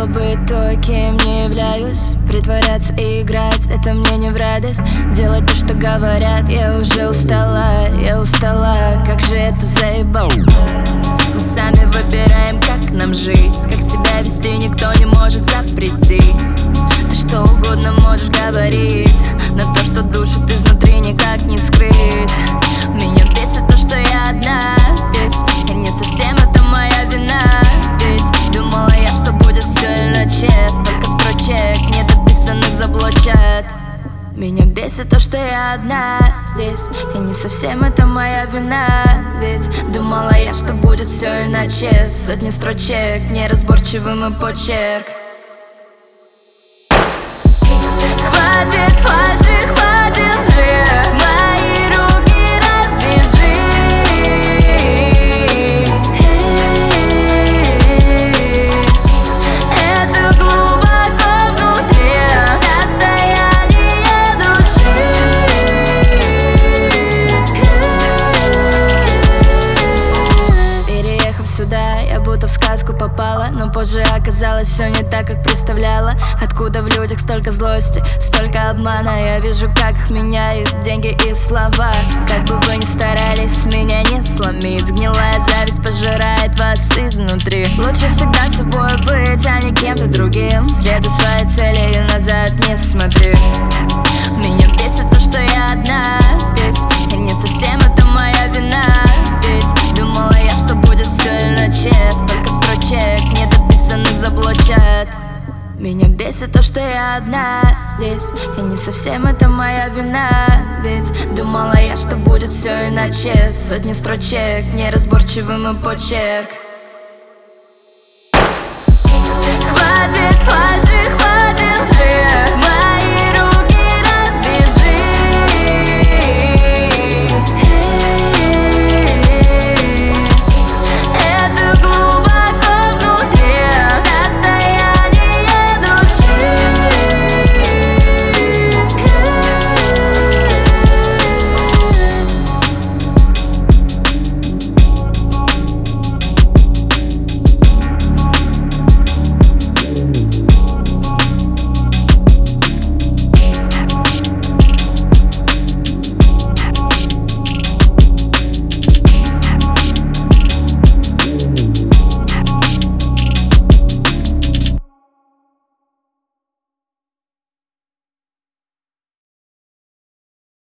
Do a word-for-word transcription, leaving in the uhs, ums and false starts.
хотела быть той, кем не являюсь. Притворяться и играть, это мне не в радость. Делать то, что говорят, я уже устала, я устала. Как же это заебал. Мы сами выбираем, как нам жить. Как себя вести никто не может запретить. Ты что угодно можешь говорить, но то, что душит изнутри, никак не скрыть. Меня бесит то, что я одна здесь, и не совсем это моя вина. Ведь думала я, что будет все иначе. Столько строчек недописанных заблочат. Меня бесит то, что я одна здесь, и не совсем это моя вина. Ведь думала я, что будет все иначе. Сотни строчек, неразборчивый мой почерк. Хватит фальши, хватит лжи, мои руки развяжи. Это глубоко внутри состояние души. Переехав сюда, я будто в сказку попала, но позже оказалось все не так, как представляла. Откуда в людях столько злости, столько обмана? Я вижу, как их меняют деньги и слова. Как бы вы ни старались, меня не сломить. Гнилая зависть пожирает вас изнутри. Лучше всегда собой быть, а не кем-то другим. Следуй своей цели и назад не смотри. Меня бесит то, что я одна здесь, и не совсем это моя вина. Ведь думала я, что будет все иначе. Столько строчек недописанных заблочат. Меня бесит то, что я одна здесь, и не совсем это моя вина. Ведь думала я, что будет все иначе. Сотни строчек, неразборчивый мой почерк.